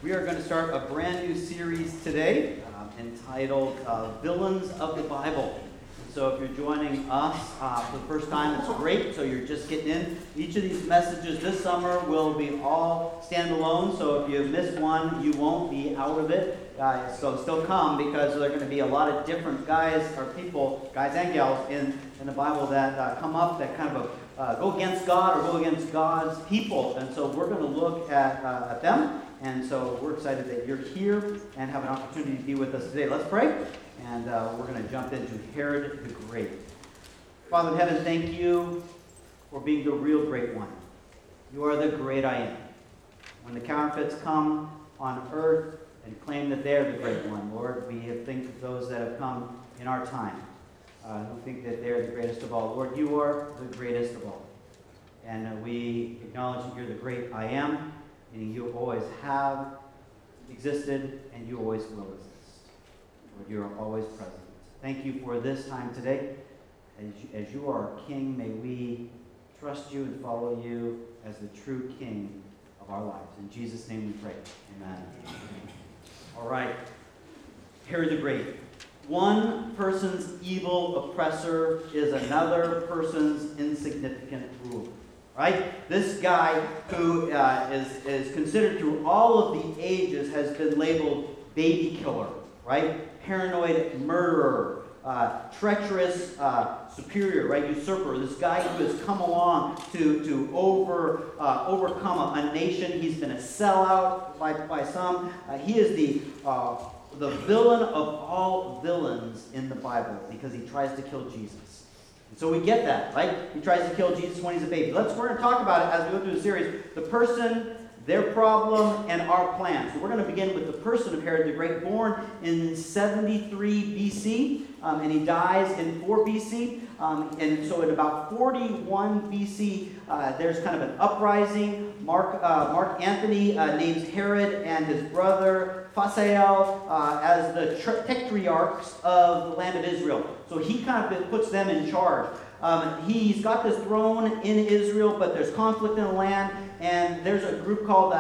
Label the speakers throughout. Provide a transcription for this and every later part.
Speaker 1: We are going to start a brand new series today entitled Villains of the Bible. So if you're joining us for the first time, it's great. So you're just getting in. Each of these messages this summer will be all standalone. So if you miss one, you won't be out of it. So still come, because there are going to be a lot of different guys or people, guys and gals, in the Bible that come up that kind of go against God or go against God's people. And so we're going to look at them. And so we're excited that you're here and have an opportunity to be with us today. Let's pray, and we're going to jump into Herod the Great. Father in heaven, thank you for being the real great one. You are the great I am. When the counterfeits come on earth and claim that they're the great one, Lord, we think of those that have come in our time who think that they're the greatest of all. Lord, you are the greatest of all. And we acknowledge that you're the great I am, meaning you always have existed and you always will exist. Lord, you are always present. Thank you for this time today. As you are our King, may we trust you and follow you as the true King of our lives. In Jesus' name we pray. Amen. All right. Herod the Great. One person's evil oppressor is another person's insignificant ruler. Right? This guy who is considered through all of the ages has been labeled baby killer, right? Paranoid murderer, treacherous superior, right? Usurper. This guy who has come along to overcome a nation. He's been a sellout by some. He is the villain of all villains in the Bible because he tries to kill Jesus. So we get that, right? He tries to kill Jesus when he's a baby. We're going to talk about it as we go through the series. The person, their problem, and our plan. So we're going to begin with the person of Herod the Great, born in 73 BC, and he dies in 4 BC. And so in about 41 BC, there's kind of an uprising. Mark Antony names Herod and his brother Phasael as the tetrarchs of the land of Israel. So he kind of puts them in charge. He's got this throne in Israel, but there's conflict in the land, and there's a group called the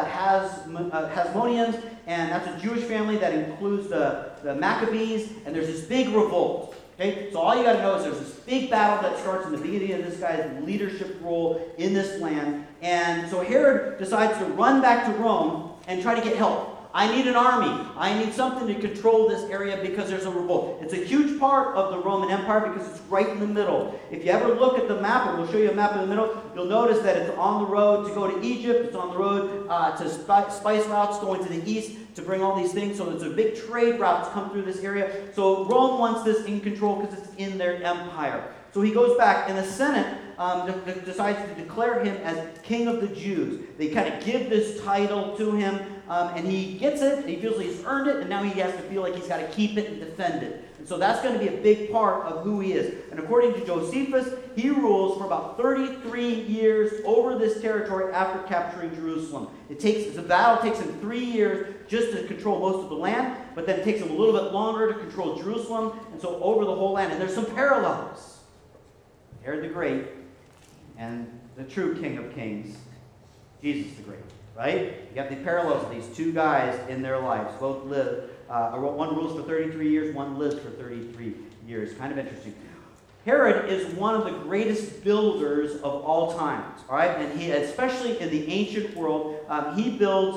Speaker 1: Hasmoneans, and that's a Jewish family that includes the Maccabees, and there's this big revolt. Okay? So all you got to know is there's this big battle that starts in the beginning of this guy's leadership role in this land, and so Herod decides to run back to Rome and try to get help. I need an army. I need something to control this area because there's a revolt. It's a huge part of the Roman Empire because it's right in the middle. If you ever look at the map, and we'll show you a map in the middle, you'll notice that it's on the road to go to Egypt. It's on the road to spice routes going to the east to bring all these things. So there's a big trade route to come through this area. So Rome wants this in control because it's in their empire. So he goes back, and the Senate decides to declare him as King of the Jews. They kind of give this title to him, and he gets it, and he feels like he's earned it, and now he has to feel like he's got to keep it and defend it. And so that's going to be a big part of who he is. And according to Josephus, he rules for about 33 years over this territory after capturing Jerusalem. The battle takes him 3 years just to control most of the land, but then it takes him a little bit longer to control Jerusalem, and so over the whole land. And there's some parallels. Herod the Great and the true King of Kings, Jesus the Great, right? You got the parallels of these two guys in their lives. Both live, one rules for 33 years, one lives for 33 years. Kind of interesting. Herod is one of the greatest builders of all times, all right? And he, especially in the ancient world, he builds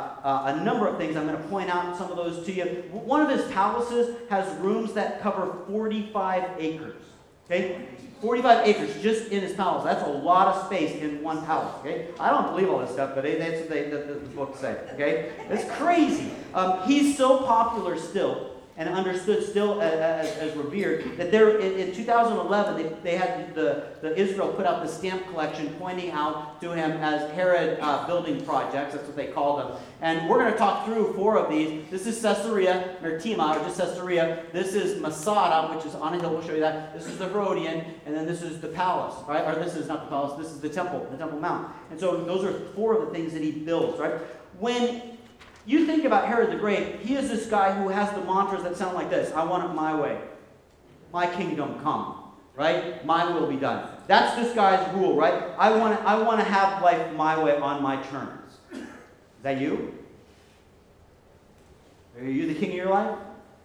Speaker 1: a number of things. I'm going to point out some of those to you. One of his palaces has rooms that cover 45 acres, okay? 45 acres just in his palace. That's a lot of space in one palace, okay? I don't believe all this stuff, but that's what the books say, okay? It's crazy. He's so popular still and understood still as revered that there in 2011 they had the Israel put out the stamp collection pointing out to him as Herod building projects. That's what they call them. And we're going to talk through 4 of these. This is Caesarea Maritima, or just Caesarea. This is Masada, which is on a hill. We'll show you that. This is the Herodian, and then this is the palace, right? Or this is not the palace. This is the Temple Mount. And so those are 4 of the things that he builds, right? When you think about Herod the Great, he is this guy who has the mantras that sound like this. I want it my way. My kingdom come, right? My will be done. That's this guy's rule, right? I want to have life my way on my terms. Is that you? king of your life?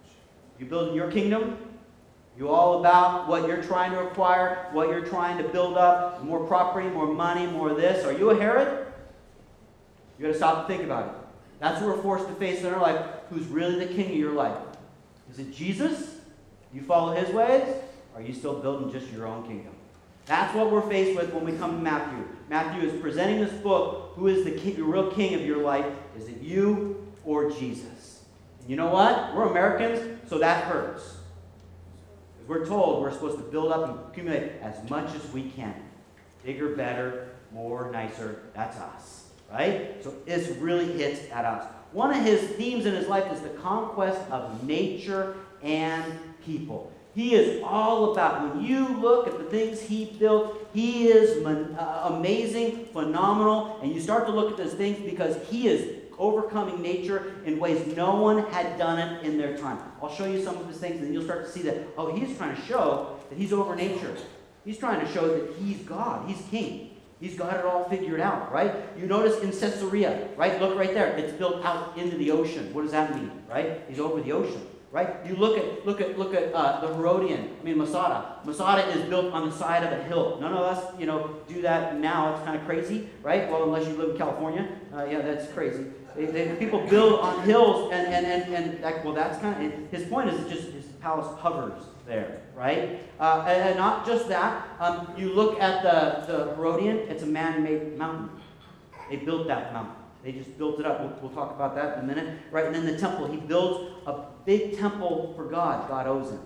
Speaker 1: You building your kingdom? You all about what you're trying to acquire, what you're trying to build up, more property, more money, more this. Are you a Herod? You got to stop and think about it. That's what we're forced to face in our life. Who's really the king of your life? Is it Jesus? You follow his ways? Or are you still building just your own kingdom? That's what we're faced with when we come to Matthew. Matthew is presenting this book. Who is the real king of your life? Is it you or Jesus? And you know what? We're Americans, so that hurts. Because we're told we're supposed to build up and accumulate as much as we can. Bigger, better, more, nicer. That's us. Right? So this really hits at us. One of his themes in his life is the conquest of nature and people. He is all about, when you look at the things he built, he is amazing, phenomenal, and you start to look at those things because he is overcoming nature in ways no one had done it in their time. I'll show you some of his things, and then you'll start to see that, oh, he's trying to show that he's over nature. He's trying to show that he's God, he's king. He's got it all figured out, right? You notice in Caesarea, right? Look right there. It's built out into the ocean. What does that mean, right? He's over the ocean, right? You look at the Herodian. Masada. Masada is built on the side of a hill. None of us, do that now. It's kind of crazy, right? Well, unless you live in California, that's crazy. People build on hills, and that's kind of his point. Is just his palace hovers there, right? And not just that. You look at the Herodian, it's a man-made mountain. They built that mountain. They just built it up. We'll talk about that in a minute, right? And then the temple, he builds a big temple for God. God owes him,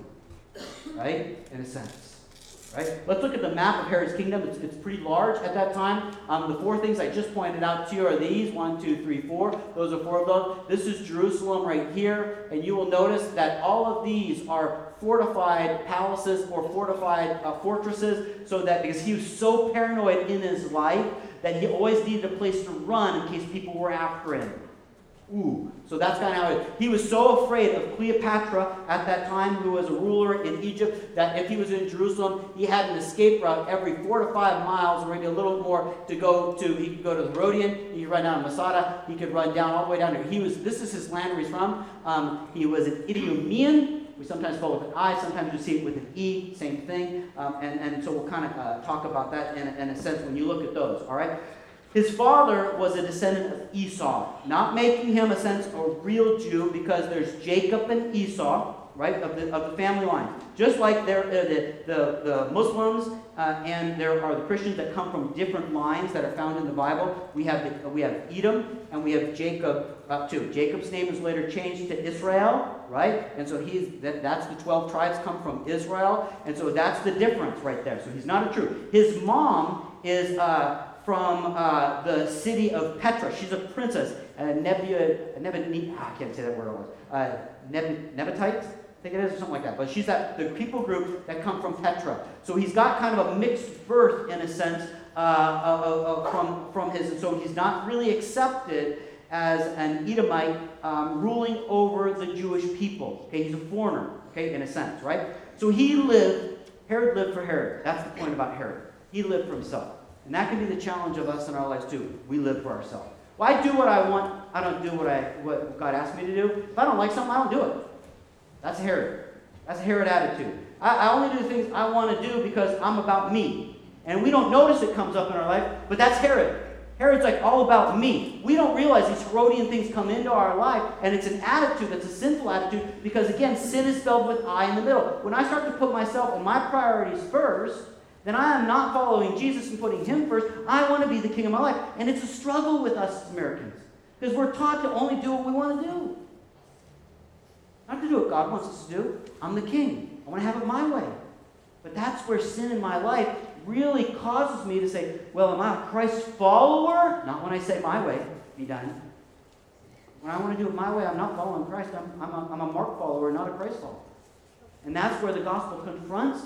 Speaker 1: right? In a sense. Right? Let's look at the map of Herod's kingdom. It's pretty large at that time. The four things I just pointed out to you are these. 1, 2, 3, 4. Those are four of those. This is Jerusalem right here. And you will notice that all of these are fortified palaces or fortified fortresses, so that because he was so paranoid in his life that he always needed a place to run in case people were after him. So that's kind of how he was so afraid of Cleopatra at that time, who was a ruler in Egypt, that if he was in Jerusalem, he had an escape route every 4 to 5 miles, or maybe a little more, to go to. He could go to the Herodian, he could run down to Masada, he could run down all the way down here. This is his land where he's from. He was an Idumean. We sometimes spell it with an I, sometimes you see it with an E, same thing. And so we'll kind of talk about that in a sense when you look at those, all right? His father was a descendant of Esau, not making him a sense a real Jew, because there's Jacob and Esau, right, of the family line. Just like there the Muslims and there are the Christians that come from different lines that are found in the Bible. We have Edom and we have Jacob too. Jacob's name is later changed to Israel, right? And so that's the 12 tribes come from Israel, and so that's the difference right there. So he's not a Jew. His mom is from the city of Petra. She's a princess. I can't say that word. Nebatites, I think it is, or something like that. But she's the people group that come from Petra. So he's got kind of a mixed birth in a sense from his. And so he's not really accepted as an Edomite ruling over the Jewish people. Okay, he's a foreigner. Okay, in a sense, right? So Herod lived for Herod. That's the point about Herod. He lived for himself. And that can be the challenge of us in our lives too. We live for ourselves. Well, I do what I want. I don't do what God asked me to do. If I don't like something, I don't do it. That's Herod. That's a Herod attitude. I only do things I want to do because I'm about me. And we don't notice it comes up in our life, but that's Herod. Herod's like all about me. We don't realize these Herodian things come into our life, and it's an attitude that's a sinful attitude because, again, sin is spelled with I in the middle. When I start to put myself and my priorities first, then I am not following Jesus and putting him first. I want to be the king of my life. And it's a struggle with us as Americans because we're taught to only do what we want to do. Not to do what God wants us to do. I'm the king. I want to have it my way. But that's where sin in my life really causes me to say, well, am I a Christ follower? Not when I say my way be done. When I want to do it my way, I'm not following Christ. I'm a Mark follower, not a Christ follower. And that's where the gospel confronts us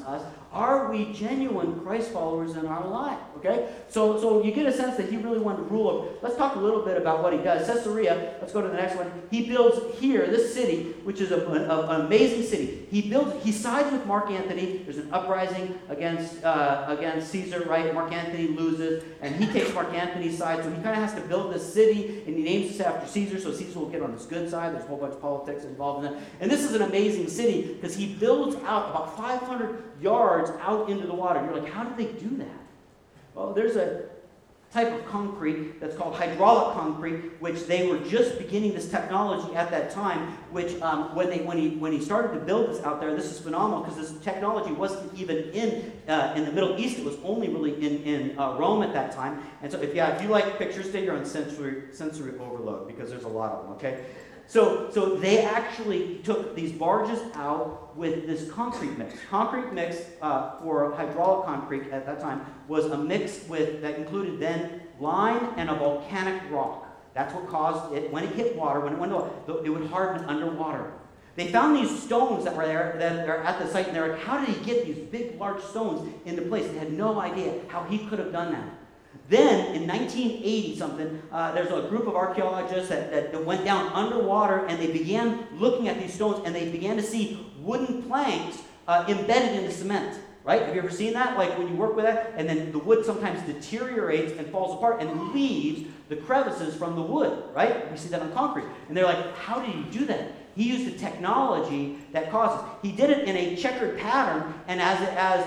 Speaker 2: Are we genuine Christ followers in our life? Okay? So you get a sense that he really wanted to rule over. Let's talk a little bit about what he does. Caesarea, let's go to the next one. He builds here, this city, which is an amazing city. He sides with Mark Antony. There's an uprising against Caesar, right? Mark Antony loses, and he takes Mark Antony's side. So he kind of has to build this city, and he names this after Caesar, so Caesar will get on his good side. There's a whole bunch of politics involved in that. And this is an amazing city because he builds out about 500 yards out into the water. And you're like, how did they do that? Well, there's a type of concrete that's called hydraulic concrete, which they were just beginning this technology at that time, which when he started to build this out there, this is phenomenal because this technology wasn't even in the Middle East. It was only really in Rome at that time. And so if you like pictures today, you're on sensory overload because there's a lot of them, okay? So they actually took these barges out with this concrete mix. Concrete mix for hydraulic concrete at that time was a mix that included then lime and a volcanic rock. That's what caused it, when it hit water, when it went to, it would harden underwater. They found these stones that were there, that are at the site, and they're like, how did he get these big, large stones into place? They had no idea how he could have done that. Then, in 1980-something, there's a group of archaeologists that went down underwater, and they began looking at these stones, and they began to see wooden planks embedded into cement. Right? Have you ever seen that? Like when you work with that, and then the wood sometimes deteriorates and falls apart and leaves the crevices from the wood. Right? We see that on concrete. And they're like, how did he do that? He used a technology that causes. He did it in a checkered pattern, and as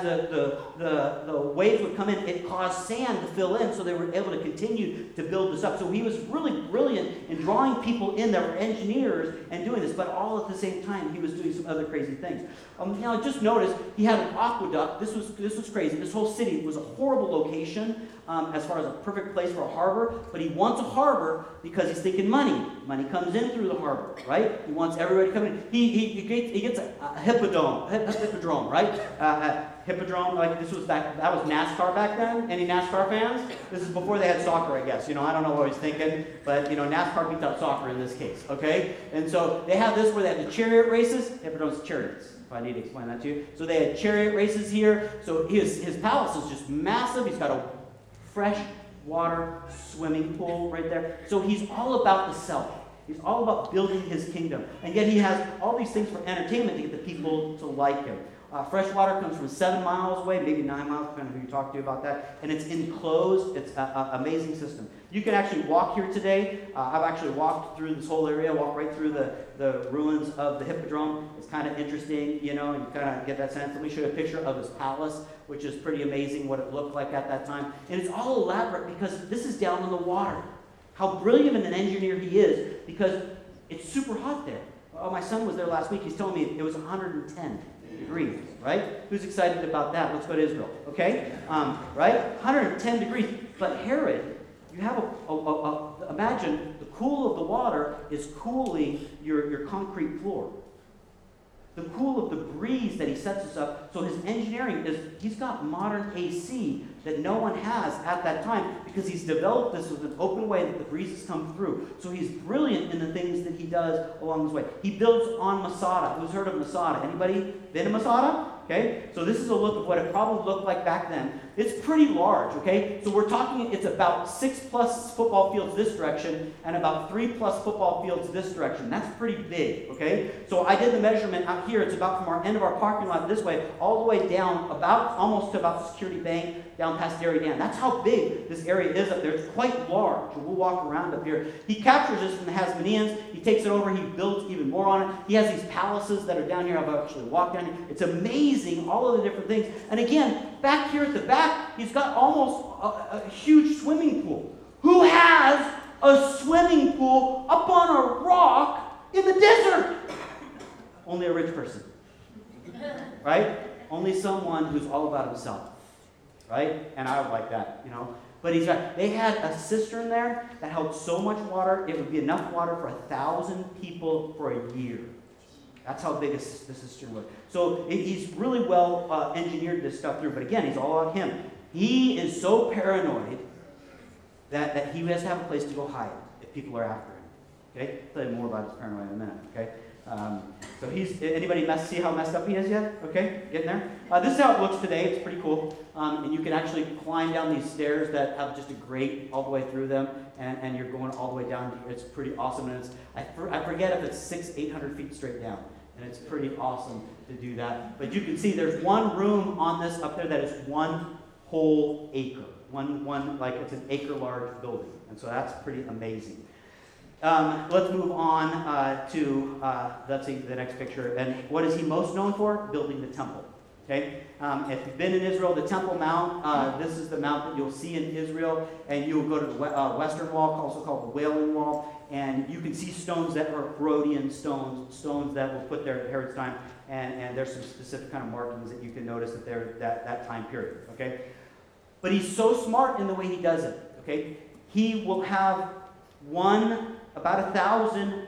Speaker 2: the waves would come in, it caused sand to fill in, so they were able to continue to build this up. So he was really brilliant in drawing people in that were engineers and doing this, but all at the same time, he was doing some other crazy things. Just notice he had an aqueduct. This was crazy. This whole city was a horrible location as far as a perfect place for a harbor, but he wants a harbor because he's thinking money. Money comes in through the harbor, right? He wants everybody to come in. He gets a hippodrome, right? Hippodrome, like that was NASCAR back then. Any NASCAR fans? This is before they had soccer, I guess. I don't know what he's thinking, but NASCAR beats out soccer in this case, okay? And so they have this where they have the chariot races. Hippodrome's chariots, if I need to explain that to you. So they had chariot races here. So his palace is just massive. He's got a fresh water swimming pool right there. So he's all about the self. He's all about building his kingdom. And yet he has all these things for entertainment to get the people to like him. Fresh water comes from 7 miles away, maybe 9 miles, depending on who you talk to about that. And it's enclosed. It's an amazing system. You can actually walk here today. I've actually walked through this whole area, walked right through the ruins of the Hippodrome. It's kind of interesting, and you kind of get that sense. Let me show you a picture of his palace, which is pretty amazing what it looked like at that time. And it's all elaborate because this is down in the water. How brilliant of an engineer he is, because it's super hot there. Oh, my son was there last week. He's telling me it was 110 degrees, right? Who's excited about that? Let's go to Israel, okay? Right? 110 degrees. But Herod, you have imagine the cool of the water is cooling your concrete floor. The cool of the breeze that he sets us up. So his engineering he's got modern AC that no one has at that time because he's developed this with an open way that the breezes come through. So he's brilliant in the things that he does along this way. He builds on Masada. Who's heard of Masada? Anybody been to Masada? Okay, so this is a look of what it probably looked like back then. It's pretty large, okay? So we're talking, it's about 6+ football fields this direction and about 3+ football fields this direction. That's pretty big, okay? So I did the measurement out here. It's about from our end of our parking lot this way, all the way down almost to about the Security Bank, down past Dairy Dam. That's how big this area is up there. It's quite large. We'll walk around up here. He captures this from the Hasmoneans. He takes it over. He builds even more on it. He has these palaces that are down here. I've actually walked down here. It's amazing, all of the different things. And again, back here at the back, he's got almost a huge swimming pool. Who has a swimming pool up on a rock in the desert? Only a rich person. Right? Only someone who's all about himself. Right? And I would like that, But they had a cistern there that held so much water, it would be enough water for 1,000 people for a year. That's how big the cistern was. So he's really well engineered this stuff through. But again, he's all about him. He is so paranoid that he has to have a place to go hide if people are after him.
Speaker 1: Okay, I'll tell you more about his paranoia in a minute. Okay, so anybody see how messed up he is yet? Okay, getting there. This is how it looks today. It's pretty cool, and you can actually climb down these stairs that have just a grate all the way through them, and you're going all the way down. It's pretty awesome, and I forget if it's 800 feet straight down, and it's pretty awesome to do that. But you can see there's one room on this up there that is one whole acre, one like it's an acre large building, and so that's pretty amazing. Let's move on to, let's see the next picture. And what is he most known for? Building the temple. Okay? If you've been in Israel, the Temple Mount, this is the mount that you'll see in Israel. And you'll go to the western wall, also called the Wailing Wall. And you can see stones that are Herodian stones that were put there at Herod's time. And there's some specific kind of markings that you can notice that they're that time period. Okay? But he's so smart in the way he does it. Okay? He will have about 1,000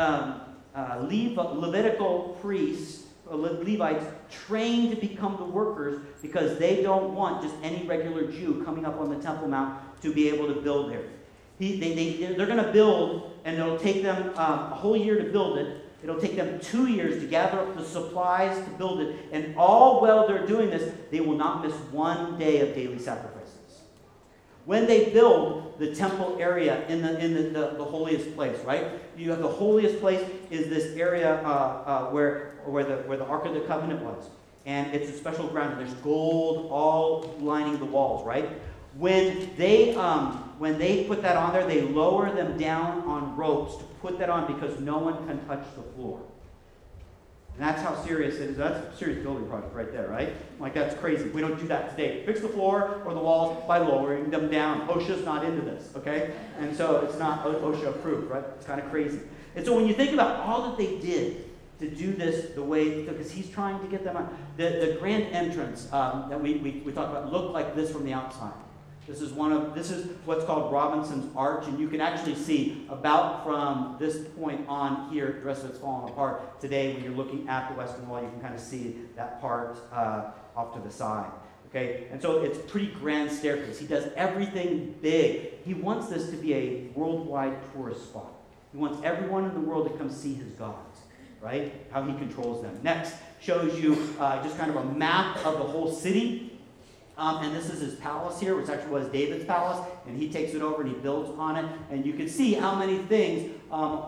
Speaker 1: Levitical priests, Levites, trained to become the workers because they don't want just any regular Jew coming up on the Temple Mount to be able to build there. They're going to build, and it'll take them a whole year to build it. It'll take them 2 years to gather up the supplies to build it. And all while they're doing this, they will not miss one day of daily sacrifices. When they build the temple area in the holiest place, right? You have the holiest place is this area where the Ark of the Covenant was, and it's a special ground. And there's gold all lining the walls, right? When they put that on there, they lower them down on ropes to put that on because no one can touch the floor. And that's how serious it is. That's a serious building project right there, right? Like, that's crazy. We don't do that today. Fix the floor or the walls by lowering them down. OSHA's not into this, okay? And so it's not OSHA approved, right? It's kind of crazy. And so when you think about all that they did to do this the way, because he's trying to get them on, the grand entrance that we talked about looked like this from the outside. This is what's called Robinson's Arch, and you can actually see about from this point on here, the rest of it's falling apart. Today, when you're looking at the western wall, you can kind of see that part off to the side. Okay, and so it's a pretty grand staircase. He does everything big. He wants this to be a worldwide tourist spot. He wants everyone in the world to come see his gods, right? How he controls them. Next shows you just kind of a map of the whole city. And this is his palace here, which actually was David's palace, and he takes it over and he builds on it. And you can see how many things are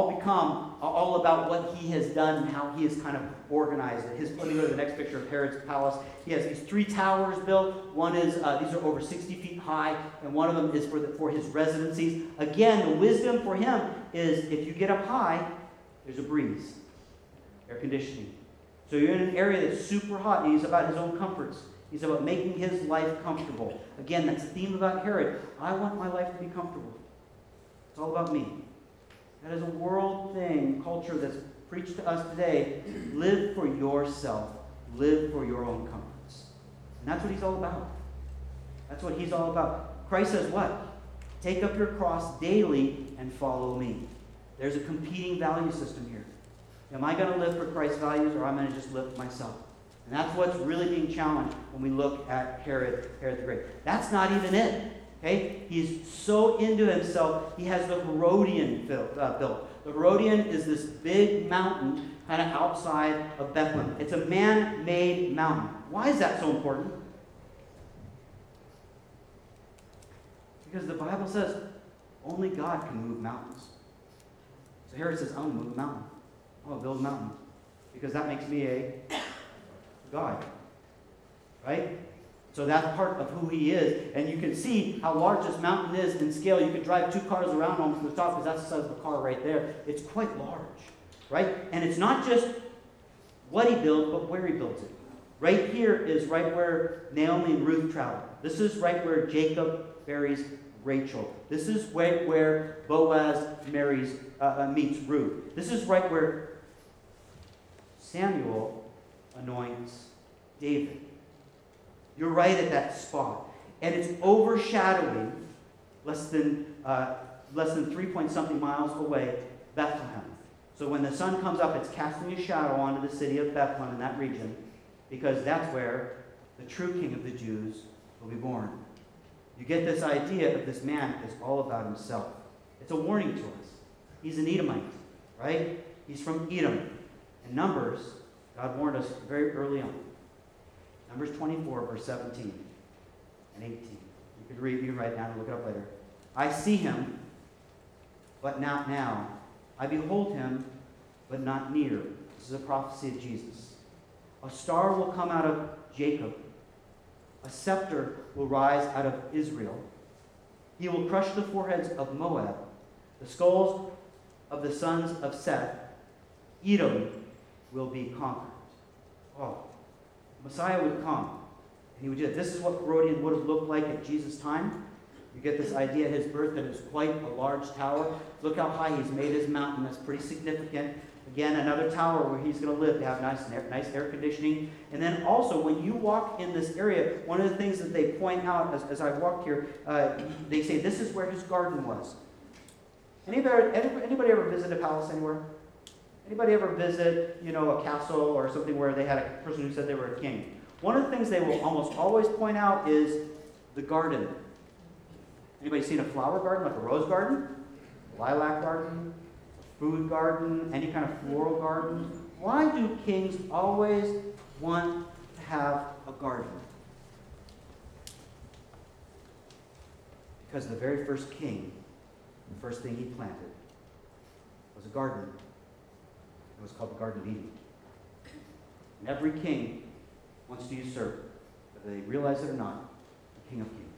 Speaker 1: all about what he has done and how he has kind of organized it. Let me go to the next picture of Herod's palace. He has these 3 towers built. One is, these are over 60 feet high, and one of them is for his residencies. Again, the wisdom for him is if you get up high, there's a breeze, air conditioning. So you're in an area that's super hot, and he's about his own comforts. He's about making his life comfortable. Again, that's the theme about Herod. I want my life to be comfortable. It's all about me. That is a world thing, culture that's preached to us today. Live for yourself. Live for your own comforts. And that's what he's all about. That's what he's all about. Christ says what? Take up your cross daily and follow me. There's a competing value system here. Am I going to live for Christ's values, or am I going to just live for myself? And that's what's really being challenged when we look at Herod the Great. That's not even it. Okay? He's so into himself, he has the Herodian built. The Herodian is this big mountain kind of outside of Bethlehem. It's a man-made mountain. Why is that so important? Because the Bible says only God can move mountains. So Herod says, I'm going to move a mountain. I'm going to build a mountain. Because that makes me a God. Right? So that's part of who he is. And you can see how large this mountain is in scale. You could drive 2 cars around on from the top because that's the size of the car right there. It's quite large. Right? And it's not just what he builds, but where he builds it. Right here is right where Naomi and Ruth travel. This is right where Jacob buries Rachel. This is right where Boaz meets Ruth. This is right where Samuel anoints David. You're right at that spot. And it's overshadowing less than 3-point-something miles away, Bethlehem. So when the sun comes up, it's casting a shadow onto the city of Bethlehem in that region, because that's where the true king of the Jews will be born. You get this idea of this man is all about himself. It's a warning to us.
Speaker 2: He's an Edomite, right? He's from Edom. In Numbers, God warned us very early on. Numbers 24, verse 17 and 18. You can write it down and look it up later. I see him, but not now. I behold him, but not near. This is a prophecy of Jesus. A star will come out of Jacob. A scepter will rise out of Israel. He will crush the foreheads of Moab, the skulls of the sons of Seth. Edom will be conquered. Oh, Messiah would come, and he would do that. This is what Herodian would have looked like at Jesus' time. You get this idea at his birth that it's quite a large tower. Look how high he's made his mountain. That's pretty significant. Again, another tower where he's going to live to have nice air conditioning. And then also, when you walk in this area, one of the things that they point out as I walk here, they say this is where his garden was. Anybody ever visit a palace anywhere? Anybody ever visit, a castle or something where they had a person who said they were a king? One of the things they will almost always point out is the garden. Anybody seen a flower garden, like a rose garden? A lilac garden? A food garden? Any kind of floral garden? Why do kings always want to have a garden? Because the very first king, the first thing he planted was a garden. It was called the Garden of Eden. And every king wants to usurp, whether they realize it or not, the King of Kings.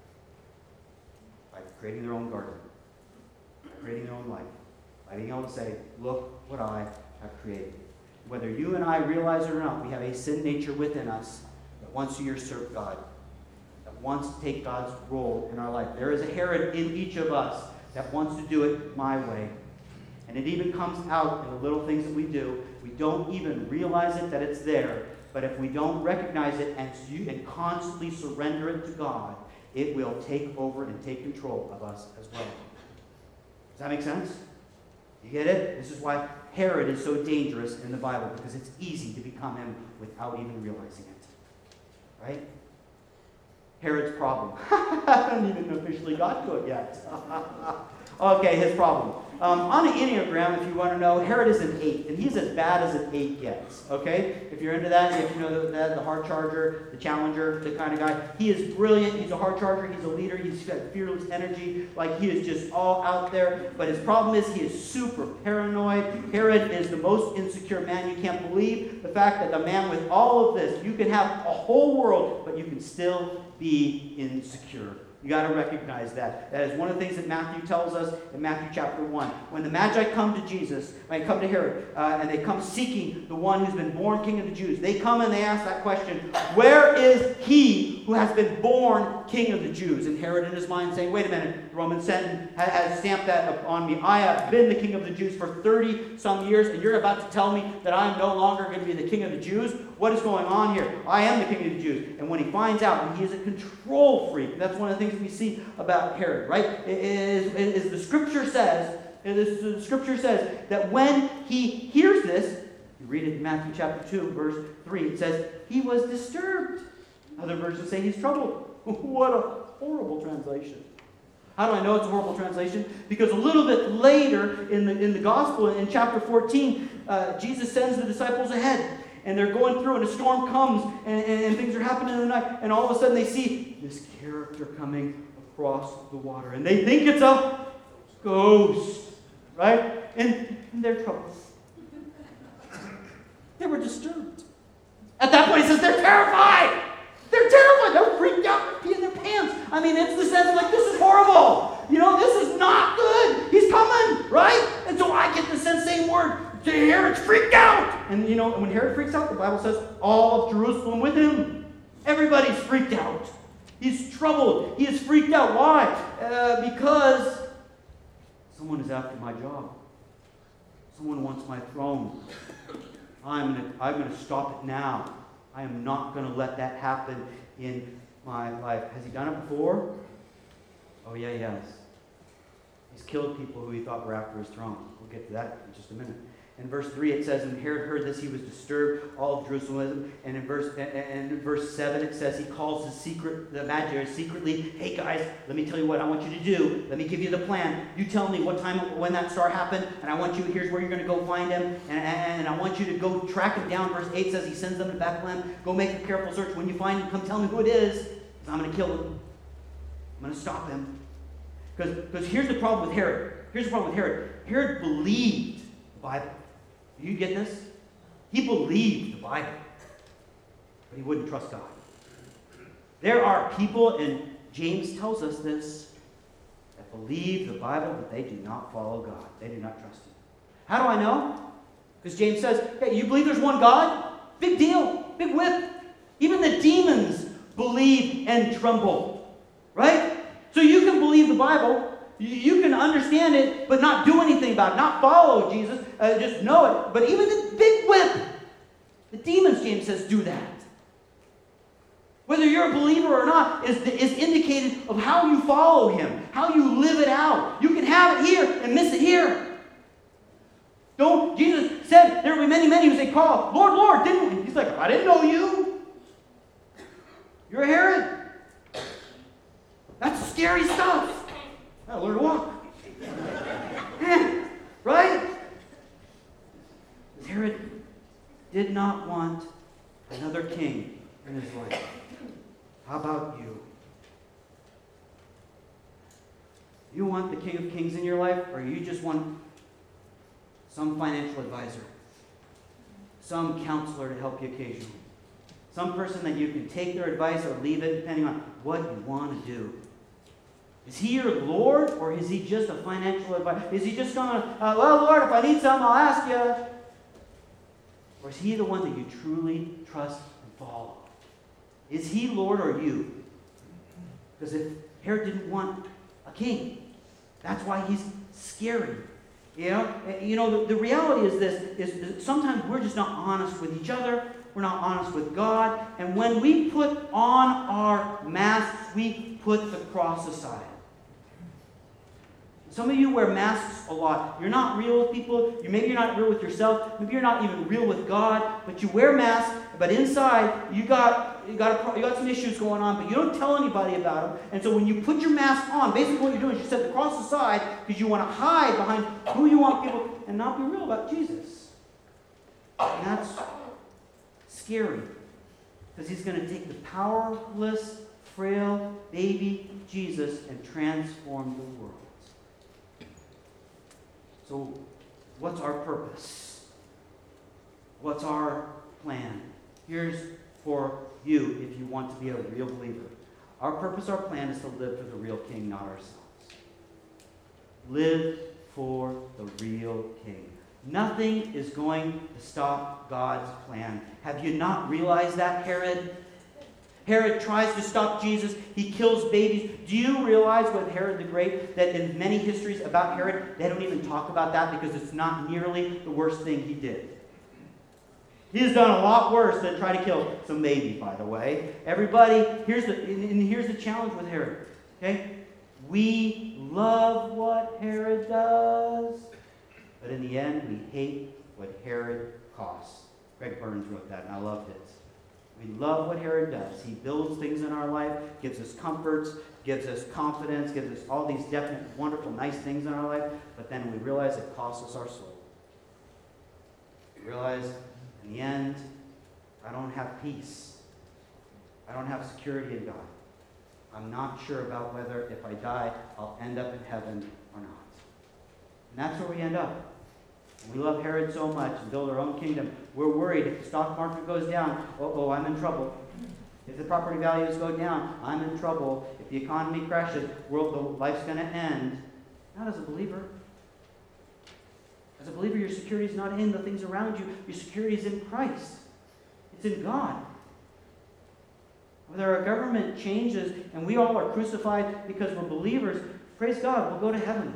Speaker 2: By creating their own garden, by creating their own life, by being able to say, look what I have created. Whether you and I realize it or not, we have a sin nature within us that wants to usurp God, that wants to take God's role in our life. There is a Herod in each of us that wants to do it my way. And it even comes out in the little things that we do. We don't even realize it that it's there. But if we don't recognize it and constantly surrender it to God, it will take over and take control of us as well. Does that make sense? You get it? This is why Herod is so dangerous in the Bible, because it's easy to become him without even realizing it. Right? Herod's problem. I haven't even officially got to it yet. Okay, his problem. On an Enneagram, if you want to know, Herod is an 8, and he's as bad as an 8 gets, okay? If you're into that, if you know the hard charger, the challenger, the kind of guy, he is brilliant, he's a hard charger, he's a leader, he's got fearless energy, like he is just all out there, but his problem is he is super paranoid. Herod is the most insecure man. You can't believe the fact that the man with all of this, you can have a whole world, but you can still be insecure. You got to recognize that. That is one of the things that Matthew tells us in Matthew chapter 1. When the Magi come to Jesus, when they come to Herod, and they come seeking the one who's been born King of the Jews, they come and they ask that question, where is he who has been born King of the Jews? And Herod in his mind saying, wait a minute, the Roman Senate has stamped that upon me. I have been the King of the Jews for 30 some years, and you're about to tell me that I'm no longer going to be the King of the Jews? What is going on here? I am the King of the Jews. And when he finds out, he is a control freak. That's one of the things that we see about Herod, right? The scripture says that when he hears this, you read it in Matthew chapter 2, verse 3, it says, he was disturbed. Other versions say he's troubled. What a horrible translation. How do I know it's a horrible translation? Because a little bit later in the gospel, in chapter 14, Jesus sends the disciples ahead. And they're going through, and a storm comes, and things are happening in the night, and all of a sudden they see this character coming across the water. And they think it's a ghost, right? And they're troubled. They were disturbed. At that point, he says, they're terrified. They're terrified. They're freaked out. They're peeing their pants. I mean, it's the sense of like, this is horrible. This is not good. He's coming, right? And so I get the sense, same word. Herod's freaked out. And when Herod freaks out, the Bible says all of Jerusalem with him. Everybody's freaked out. He's troubled. He is freaked out. Why? Because someone is after my job. Someone wants my throne. I'm going to stop it now. I am not going to let that happen in my life. Has he done it before? Oh, yeah, he has.
Speaker 1: He's killed people who he thought were after his throne. We'll get to that in just a minute. In verse 3 it says, "And Herod heard this, he was disturbed, all of Jerusalem with him." And in verse 7 it says, he calls the Magi secretly, "Hey guys, let me tell you what I want you to do. Let me give you the plan. You tell me what time, when that star happened, and I want you, here's where you're going to go find him, and I want you to go track him down." Verse 8 says he sends them to Bethlehem. "Go make a careful search. When you find him, come tell me who it is, because I'm going to kill him. I'm going to stop him." Because here's the problem with Herod. Herod believed the Bible. Do you get this? He believed the Bible, but he wouldn't trust God. There are people, and James tells us this, that believe the Bible, but they do not follow God. They do not trust him. How do I know? Because James says, hey, you believe there's one God? Big deal. Big whip. Even the demons believe and tremble. Right? So you can believe the Bible, you can understand it, but not do anything about it, not follow Jesus, just know it. But even the big whip, the demons, James says, do that. Whether you're a believer or not is indicated of how you follow him, how you live it out. You can have it here and miss it here. Jesus said there will be many who say, "Call, Lord, Lord," didn't we? He's like, "I didn't know you. You're a Herod." That's scary stuff. I gotta learn to walk. Right? Herod did not want another king in his life. How about you? You want the King of Kings in your life, or you just want some financial advisor, some counselor to help you occasionally, some person that you can take their advice or leave it depending on what you want to do? Is he your Lord, or is he just a financial advisor? Is he just going to, well, Lord, if I need something, I'll ask you? Or is he the one that you truly trust and follow? Is he Lord or you? Because if Herod didn't want a king, that's why he's scary. You know, the reality is this, is sometimes we're just not honest with each other. We're not honest with God. And when we put on our masks, we put the cross aside. Some of you wear masks a lot. You're not real with people. Maybe you're not real with yourself. Maybe you're not even real with God. But you wear masks. But inside, you got some issues going on. But you don't tell anybody about them. And so when you put your mask on, basically what you're doing is you set the cross aside because you want to hide behind who you want people and not be real about Jesus. And that's scary. Because he's going to take the powerless, frail baby Jesus and transform the world. So, what's our purpose? What's our plan? Here's for you if you want to be a real believer. Our purpose, our plan is to live for the real King, not ourselves. Live for the real King. Nothing is going to stop God's plan. Have you not realized that, Herod? Herod tries to stop Jesus. He kills babies. Do you realize with Herod the Great that in many histories about Herod, they don't even talk about that because it's not nearly the worst thing he did. He has done a lot worse than try to kill some baby, by the way. Everybody, here's the challenge with Herod. Okay? We love what Herod does, but in the end, we hate what Herod costs. Greg Burns wrote that, and I loved it. We love what Herod does. He builds things in our life, gives us comforts, gives us confidence, gives us all these definite, wonderful, nice things in our life, but then we realize it costs us our soul. We realize, in the end, I don't have peace. I don't have security in God. I'm not sure about whether, if I die, I'll end up in heaven or not. And that's where we end up. We love Herod so much and build our own kingdom. We're worried if the stock market goes down, I'm in trouble. If the property values go down, I'm in trouble. If the economy crashes, life's going to end. Not as a believer. As a believer, your security is not in the things around you. Your security is in Christ. It's in God. Whether our government changes and we all are crucified because we're believers, praise God, we'll go to heaven.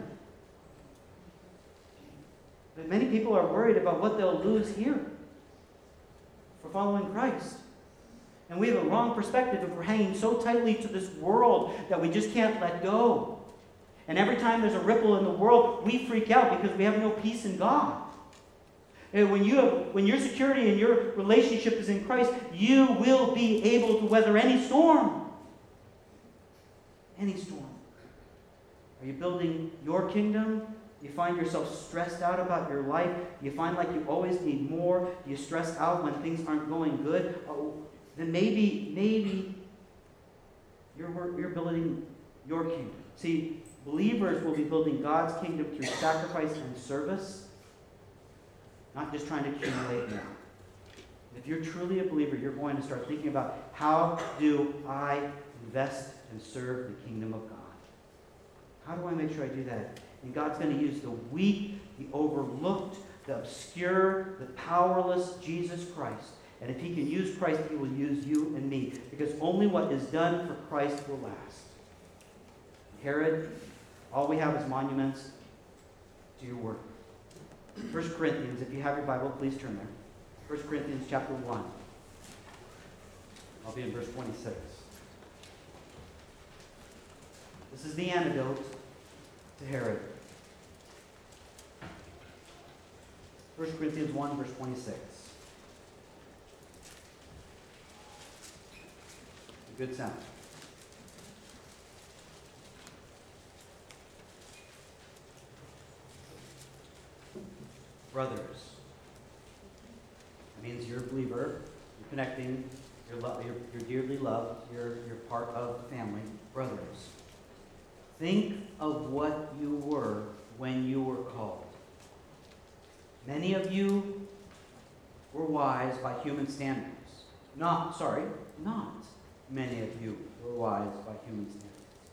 Speaker 1: But many people are worried about what they'll lose here for following Christ. And we have a wrong perspective if we're hanging so tightly to this world that we just can't let go.
Speaker 2: And every time there's a ripple in the world, we freak out because we have no peace in God. And when your security and your relationship is in Christ, you will be able to weather any storm. Any storm. Are you building your kingdom? Do you find yourself stressed out about your life? Do you find like you always need more? Do you stress out when things aren't going good? Then maybe you're building your kingdom. See, believers will be building God's kingdom through sacrifice and service, not just trying to accumulate more. If you're truly a believer, you're going to start thinking about, how do I invest and serve the kingdom of God? How do I make sure I do that? And God's going to use the weak, the overlooked, the obscure, the powerless Jesus Christ. And if he can use Christ, he will use you and me. Because only what is done for Christ will last. Herod, all we have is monuments to your work. 1 Corinthians, if you have your Bible, please turn there. 1 Corinthians chapter 1. I'll be in verse 26. This is the antidote to Herod. 1 Corinthians 1, verse 26. A good sound. Brothers. That means you're a believer, you're connecting, you're dearly loved, you're part of the family. Brothers. Think of what you were when you were called. Many of you were wise by human standards. Not many of you were wise by human standards.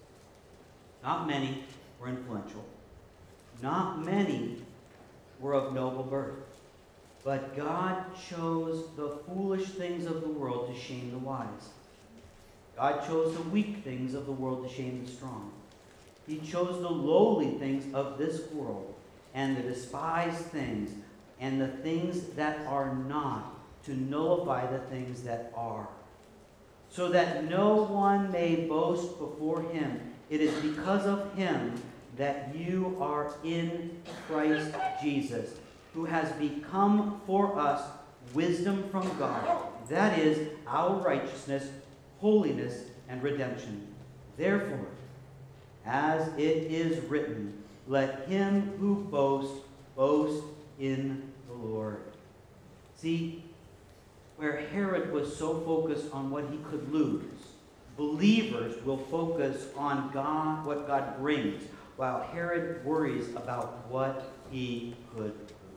Speaker 2: Not many were influential. Not many were of noble birth. But God chose the foolish things of the world to shame the wise. God chose the weak things of the world to shame the strong. He chose the lowly things of this world and the despised things and the things that are not, to nullify the things that are, so that no one may boast before him. It is because of him that you are in Christ Jesus, who has become for us wisdom from God. That is our righteousness, holiness, and redemption. Therefore, as it is written, let him who boasts, boast in the Lord. See, where Herod was so focused on what he could lose, believers will focus on God, what God brings, while Herod worries about what he could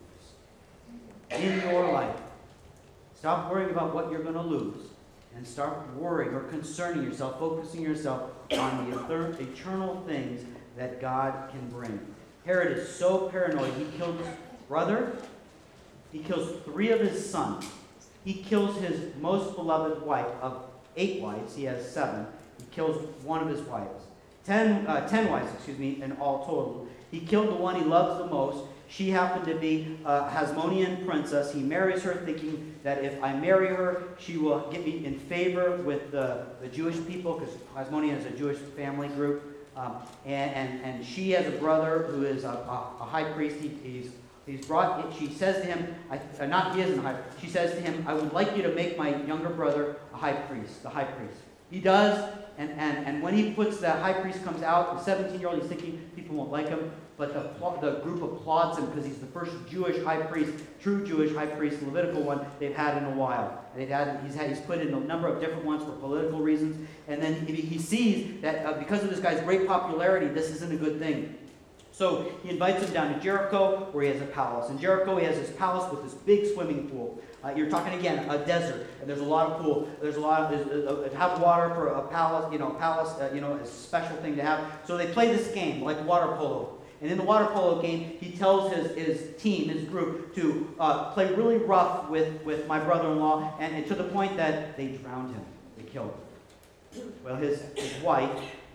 Speaker 2: lose. In your life, stop worrying about what you're going to lose and start worrying or concerning yourself, focusing yourself on the eternal things that God can bring. Herod is so paranoid, he killed his brother, he kills 3 of his sons, he kills his most beloved wife. Of 8 wives, he has 7. He kills one of his wives. 10 wives, in all total. He killed the one he loves the most. She happened to be a Hasmonean princess. He marries her thinking that if I marry her, she will get me in favor with the Jewish people, because Hasmonean is a Jewish family group. And she has a brother who is a high priest. He's brought. She says to him, she says to him, I would like you to make my younger brother a high priest, the high priest. He does, and when he puts the high priest comes out, the 17-year-old, he's thinking people won't like him, but the group applauds him because he's the first Jewish high priest, true Jewish high priest, Levitical one they've had in a while. He's put in a number of different ones for political reasons, and then he sees that because of this guy's great popularity, this isn't a good thing. So he invites him down to Jericho, where he has a palace. In Jericho, he has this palace with this big swimming pool. You're talking again a desert, and there's a lot of pool. There's a lot of have water for a palace. A special thing to have. So they play this game like water polo. And in the water polo game, he tells his team, his group, to play really rough with my brother-in-law, and to the point that they drowned him. They killed him. Well, his wife,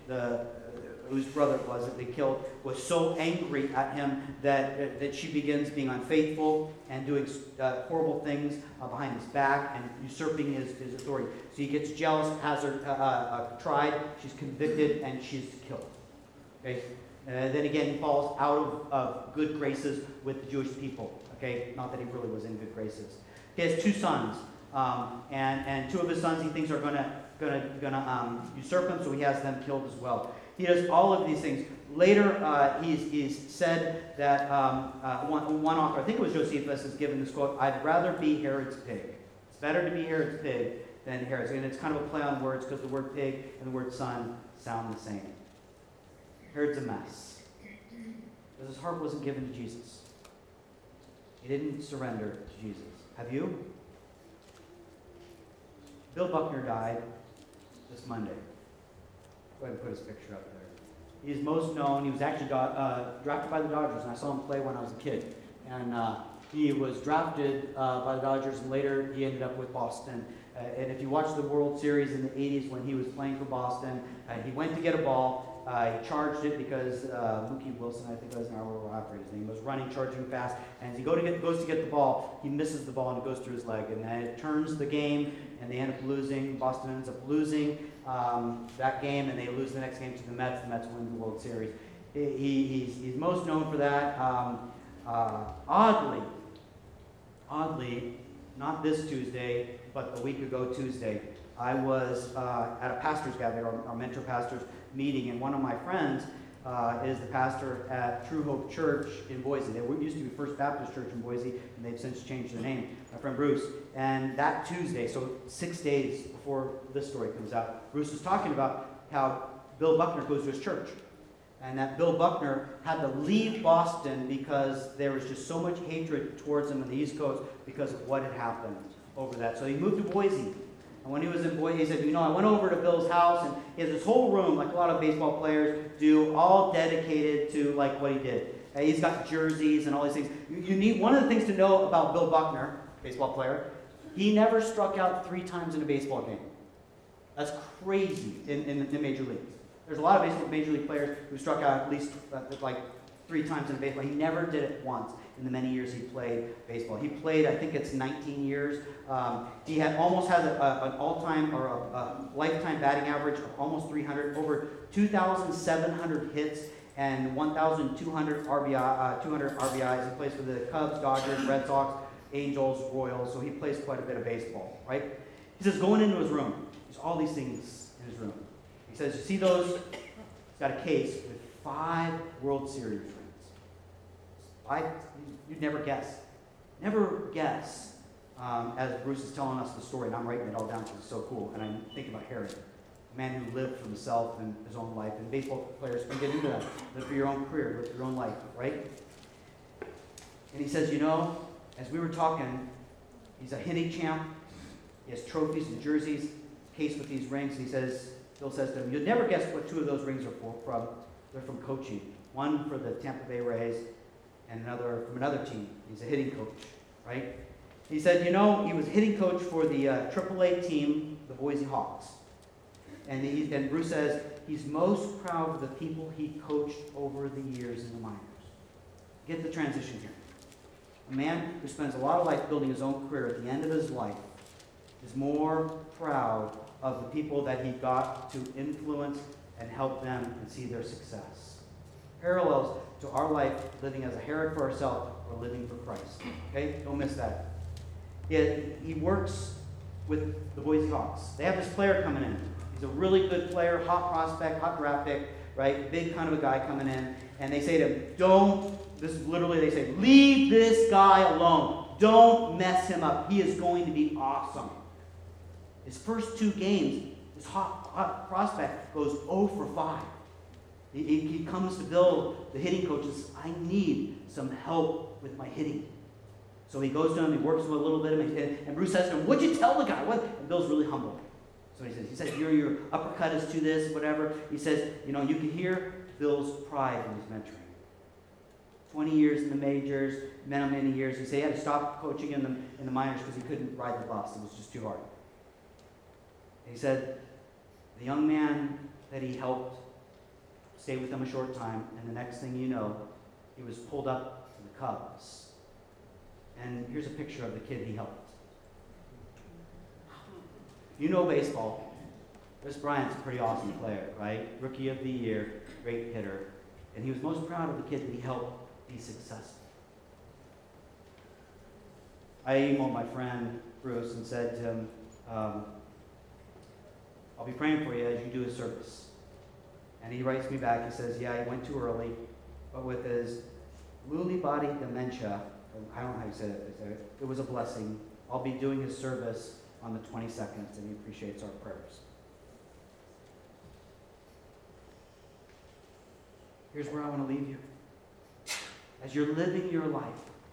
Speaker 2: whose brother it was that they killed, was so angry at him that she begins being unfaithful and doing horrible things behind his back and usurping his authority. So he gets jealous, has her tried, she's convicted, and she's killed. Okay?
Speaker 1: Then again, he falls out of good graces with the Jewish people. Okay, not that he really was in good graces. He has 2 sons, and 2 of his sons he thinks are gonna usurp him, so he has them killed as well. He does all of these things. Later, he's said that one author, I think it was Josephus, has given this quote: "I'd rather be Herod's pig. It's better to be Herod's pig than Herod's." And it's kind of a play on words because the word pig and the word son sound the same. Herod's a mess because his heart wasn't given to Jesus. He didn't surrender to Jesus. Have you? Bill Buckner died this Monday. Go ahead and put his picture up there. He's most known. He was actually drafted by the Dodgers, and I saw him play when I was a kid. And he was drafted by the Dodgers, and later he ended up with Boston. And if you watch the World Series in the 80s when he was playing for Boston, he went to get a ball. He charged it because Mookie Wilson, I think that was his name, was running, charging fast. And as he goes to get the ball, he misses the ball and it goes through his leg. And then it turns the game, and they end up losing. Boston ends up losing that game, and they lose the next game to the Mets. The Mets win the World Series. He's most known for that. Oddly, not this Tuesday, but the week ago Tuesday, I was at a pastor's gathering, our mentor pastors meeting, and one of my friends is the pastor at True Hope Church in Boise. They used to be First Baptist Church in Boise, and they've since changed their name, my friend Bruce. And that Tuesday, so 6 days before this story comes out, Bruce was talking about how Bill Buckner goes to his church, and that Bill Buckner had to leave Boston because there was just so much hatred towards him on the East Coast because of what had happened over that. So he moved to Boise. And when he was in Boise, he said, I went over to Bill's house, and he has this whole room, like a lot of baseball players do, all dedicated to like what he did. And he's got jerseys and all these things. You need one of the things to know about Bill Buckner, baseball player. He never struck out 3 times in a baseball game. That's crazy in the major leagues. There's a lot of major league players who struck out at least like 3 times in baseball. He never did it once in the many years he played baseball. He played, I think it's 19 years. He almost has an all-time or a lifetime batting average of almost 300, over 2,700 hits and 1,200 RBIs. He plays for the Cubs, Dodgers, Red Sox, Angels, Royals, so he plays quite a bit of baseball, right? He says, going into his room, there's all these things in his room. He says, you see those? He's got a case with 5 World Series rings. You'd never guess. Never guess, as Bruce is telling us the story, and I'm writing it all down because it's so cool, and I'm thinking about Herod, a man who lived for himself and his own life, and baseball players can get into that. Live for your own career, live for your own life, right? And he says, as we were talking, he's a hitting champ. He has trophies and jerseys, case with these rings, and Bill says to him, you'll never guess what 2 of those rings are from. They're from coaching. One for the Tampa Bay Rays, and another from another team. He's a hitting coach, right? He said, he was hitting coach for the AAA team, the Boise Hawks. And Bruce says he's most proud of the people he coached over the years in the minors. Get the transition here. A man who spends a lot of life building his own career at the end of his life is more proud of the people that he got to influence and help them and see their success. Parallels to our life living as a Herod for ourselves or living for Christ. Okay? Don't miss that. He works with the Boise Hawks. They have this player coming in. He's a really good player, hot prospect, hot draft pick, right? Big kind of a guy coming in. And they say to him, they say, leave this guy alone. Don't mess him up. He is going to be awesome. His first 2 games, this hot prospect goes 0 for 5. He comes to Bill, the hitting coach, and says, I need some help with my hitting. So he goes to him, he works with him a little bit, and Bruce says to him, what'd you tell the guy? And Bill's really humble. So he says, your uppercut is to this, whatever. He says, you can hear Bill's pride in his mentoring. 20 years in the majors, many years. He said he had to stop coaching in the minors because he couldn't ride the bus. It was just too hard. And he said, the young man that he helped stayed with them a short time, and the next thing you know, he was pulled up to the Cubs. And here's a picture of the kid he helped. Baseball. Chris Bryant's a pretty awesome player, right? Rookie of the year, great hitter. And he was most proud of the kid that he helped be successful. I emailed my friend Bruce and said to him, I'll be praying for you as you do a service. And he writes me back, he says, yeah, he went too early, but with his Lewy body dementia, I don't know how you said it, it was a blessing. I'll be doing his service on the 22nd, and he appreciates our prayers. Here's where I want to leave you. As you're living your life,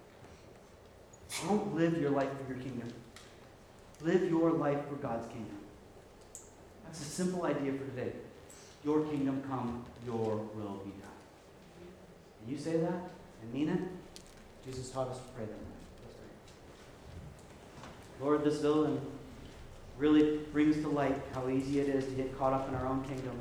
Speaker 1: don't live your life for your kingdom. Live your life for God's kingdom. That's a simple idea for today. Your kingdom come, your will be done. And you say that and mean it? Jesus taught us to pray that way. Let's pray. Lord, this villain really brings to light how easy it is to get caught up in our own kingdom.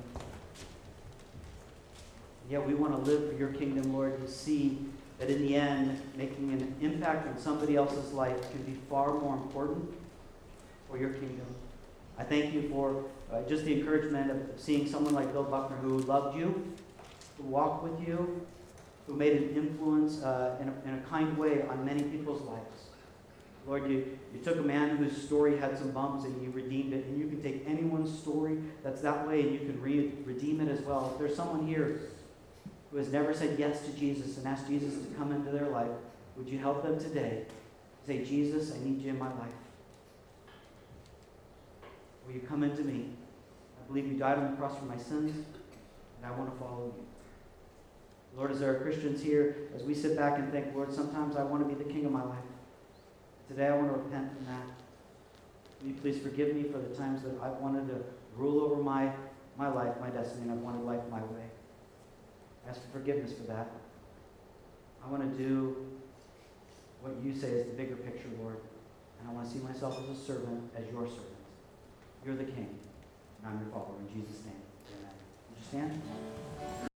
Speaker 1: Yet we want to live for your kingdom, Lord, to see that in the end, making an impact on somebody else's life can be far more important for your kingdom. I thank you for just the encouragement of seeing someone like Bill Buckner who loved you, who walked with you, who made an influence in a kind way on many people's lives. Lord, you took a man whose story had some bumps and you redeemed it, and you can take anyone's story that's that way and you can redeem it as well. If there's someone here who has never said yes to Jesus and asked Jesus to come into their life, would you help them today? Say, Jesus, I need you in my life. Will you come into me? I believe you died on the cross for my sins, and I want to follow you. Lord, as there are Christians here, as we sit back and think, Lord, sometimes I want to be the king of my life. Today I want to repent from that. Will you please forgive me for the times that I've wanted to rule over my life, my destiny, and I've wanted life my way. I ask for forgiveness for that. I want to do what you say is the bigger picture, Lord. And I want to see myself as a servant, as your servant. You're the king, and I'm your follower. In Jesus' name, amen. Would you stand?